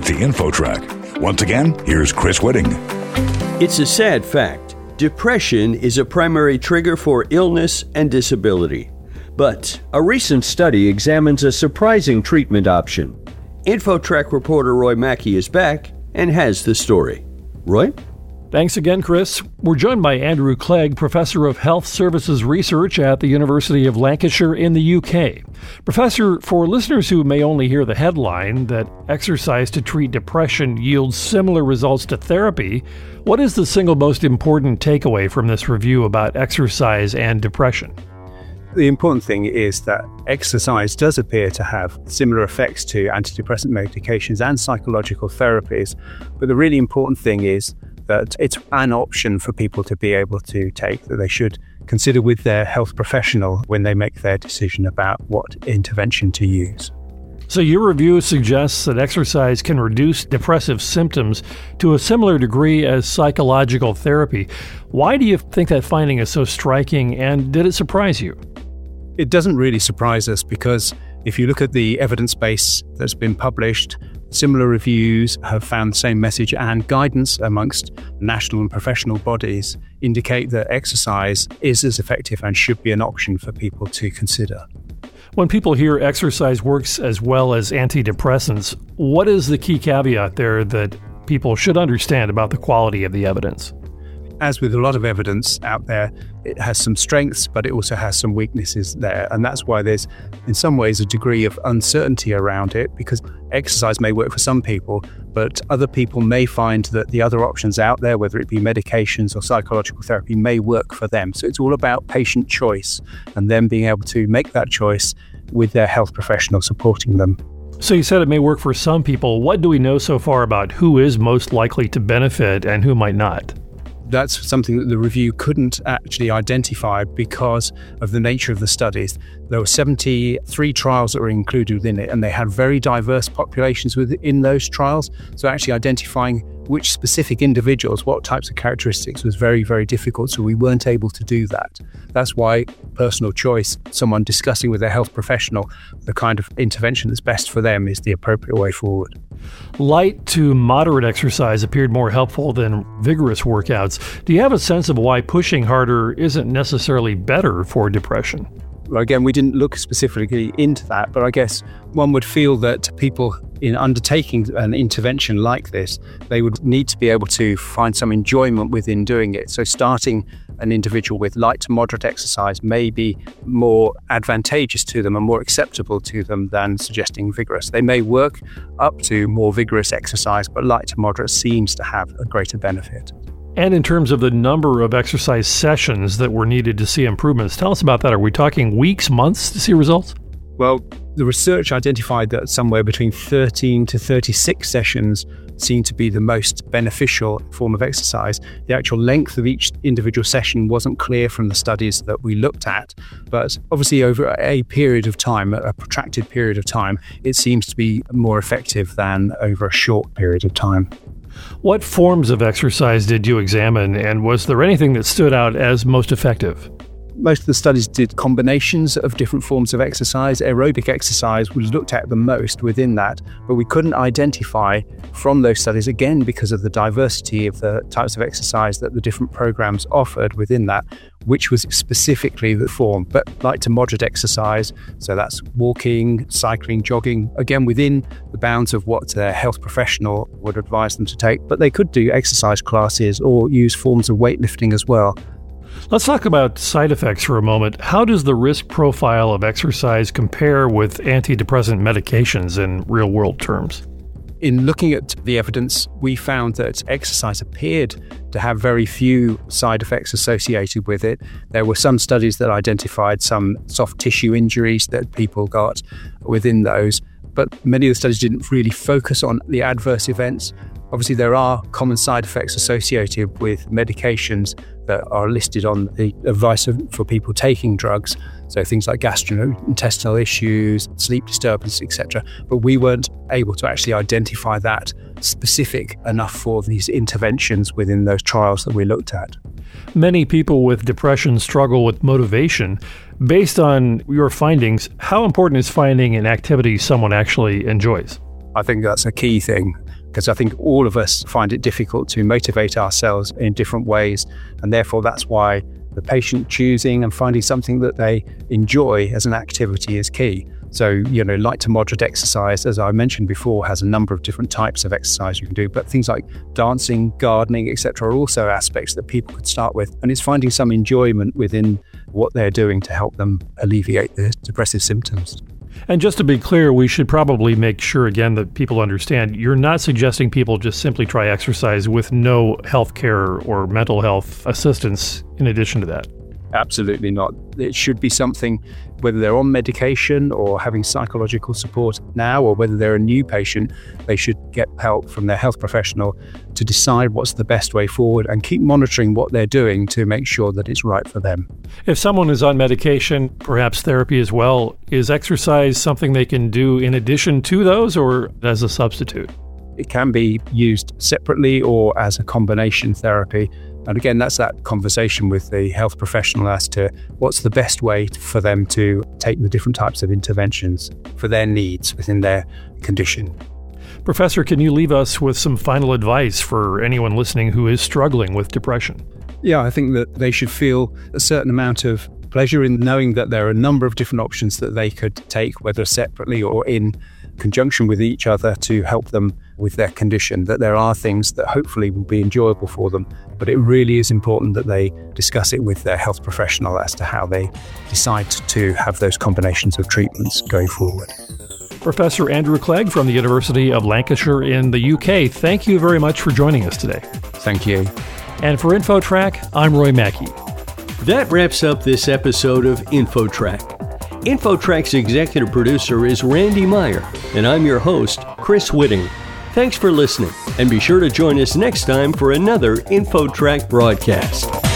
the InfoTrack. Once again, here's Chris Whitting. It's a sad fact. Depression is a primary trigger for illness and disability. But a recent study examines a surprising treatment option. InfoTrack reporter Roy Mackey is back and has the story. Roy? Thanks again, Chris. We're joined by Andrew Clegg, Professor of Health Services Research at the University of Lancashire in the UK. Professor, for listeners who may only hear the headline that exercise to treat depression yields similar results to therapy, what is the single most important takeaway from this review about exercise and depression? The important thing is that exercise does appear to have similar effects to antidepressant medications and psychological therapies. But the really important thing is that it's an option for people to be able to take, that they should consider with their health professional when they make their decision about what intervention to use. So your review suggests that exercise can reduce depressive symptoms to a similar degree as psychological therapy. Why do you think that finding is so striking, and did it surprise you? It doesn't really surprise us because if you look at the evidence base that's been published, similar reviews have found the same message, and guidance amongst national and professional bodies indicate that exercise is as effective and should be an option for people to consider. When people hear exercise works as well as antidepressants, what is the key caveat there that people should understand about the quality of the evidence? As with a lot of evidence out there, it has some strengths, but it also has some weaknesses there. And that's why there's, in some ways, a degree of uncertainty around it, because exercise may work for some people, but other people may find that the other options out there, whether it be medications or psychological therapy, may work for them. So it's all about patient choice and them being able to make that choice with their health professional supporting them. So you said it may work for some people. What do we know so far about who is most likely to benefit and who might not? That's something that the review couldn't actually identify because of the nature of the studies. There were 73 trials that were included within it, and they had very diverse populations within those trials. So actually identifying which specific individuals, what types of characteristics was very, very difficult. So we weren't able to do that. That's why personal choice, someone discussing with their health professional the kind of intervention that's best for them, is the appropriate way forward. Light to moderate exercise appeared more helpful than vigorous workouts. Do you have a sense of why pushing harder isn't necessarily better for depression? Well, again, we didn't look specifically into that, but I guess one would feel that people in undertaking an intervention like this, they would need to be able to find some enjoyment within doing it. So starting an individual with light to moderate exercise may be more advantageous to them and more acceptable to them than suggesting vigorous. They may work up to more vigorous exercise, but light to moderate seems to have a greater benefit. And in terms of the number of exercise sessions that were needed to see improvements, tell us about that. Are we talking weeks, months to see results? Well, the research identified that somewhere between 13 to 36 sessions seemed to be the most beneficial form of exercise. The actual length of each individual session wasn't clear from the studies that we looked at, but obviously over a period of time, a protracted period of time, it seems to be more effective than over a short period of time. What forms of exercise did you examine, and was there anything that stood out as most effective? Most of the studies did combinations of different forms of exercise. Aerobic exercise was looked at the most within that, but we couldn't identify from those studies, again because of the diversity of the types of exercise that the different programs offered within that, which was specifically the form. But light to moderate exercise, so that's walking, cycling, jogging, again within the bounds of what their health professional would advise them to take. But they could do exercise classes or use forms of weightlifting as well. Let's talk about side effects for a moment. How does the risk profile of exercise compare with antidepressant medications in real-world terms? In looking at the evidence, we found that exercise appeared to have very few side effects associated with it. There were some studies that identified some soft tissue injuries that people got within those, but many of the studies didn't really focus on the adverse events. Obviously, there are common side effects associated with medications that are listed on the advice for people taking drugs. So things like gastrointestinal issues, sleep disturbance, etc. But we weren't able to actually identify that specific enough for these interventions within those trials that we looked at. Many people with depression struggle with motivation. Based on your findings, how important is finding an activity someone actually enjoys? I think that's a key thing. because I think all of us find it difficult to motivate ourselves in different ways. And therefore, that's why the patient choosing and finding something that they enjoy as an activity is key. So, light to moderate exercise, as I mentioned before, has a number of different types of exercise you can do. But things like dancing, gardening, etc., are also aspects that people could start with. And it's finding some enjoyment within what they're doing to help them alleviate the depressive symptoms. And just to be clear, we should probably make sure again that people understand you're not suggesting people just simply try exercise with no healthcare or mental health assistance in addition to that. Absolutely not. It should be something, whether they're on medication or having psychological support now, or whether they're a new patient, they should get help from their health professional to decide what's the best way forward and keep monitoring what they're doing to make sure that it's right for them. If someone is on medication, perhaps therapy as well, is exercise something they can do in addition to those or as a substitute? It can be used separately or as a combination therapy. And again, that's that conversation with the health professional as to what's the best way for them to take the different types of interventions for their needs within their condition. Professor, can you leave us with some final advice for anyone listening who is struggling with depression? Yeah, I think that they should feel a certain amount of pleasure in knowing that there are a number of different options that they could take, whether separately or in conjunction with each other, to help them with their condition, that there are things that hopefully will be enjoyable for them. But it really is important that they discuss it with their health professional as to how they decide to have those combinations of treatments going forward. Professor Andrew Clegg from the University of Lancashire in the UK, thank you very much for joining us today. Thank you. And for InfoTrack, I'm Roy Mackey. That wraps up this episode of InfoTrack. InfoTrack's executive producer is Randy Meyer, and I'm your host, Chris Whitting. Thanks for listening, and be sure to join us next time for another InfoTrack broadcast.